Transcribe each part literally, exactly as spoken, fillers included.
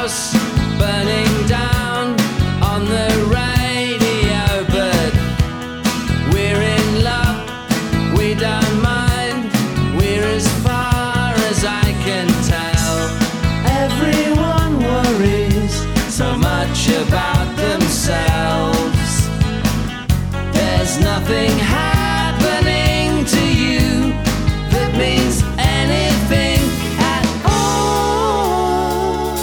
house burning down on the radio, but we're in love, we don't mind, we're as far as I can tell. Everyone worries so much about themselves. There's nothing happening to you that means anything at all.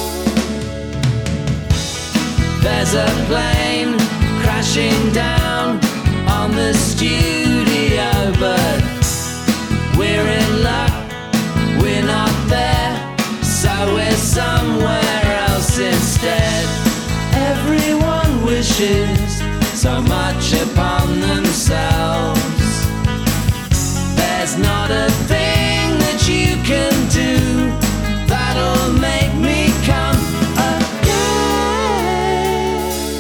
There's a plane crashing down on the studio, but we're in luck, we're not there, so we're somewhere else instead. Everyone wishes so much upon themselves. There's not a thing that you can do that'll make me come again.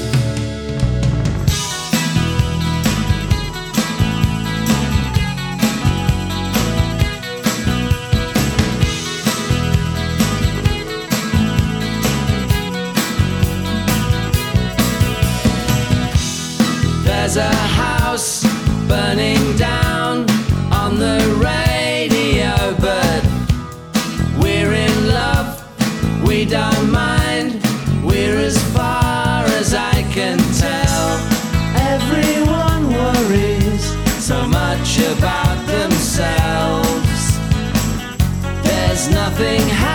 There's a house burning down on the radio, but we're in love, we don't mind, we're as far as I can tell. Everyone worries so much about themselves. There's nothing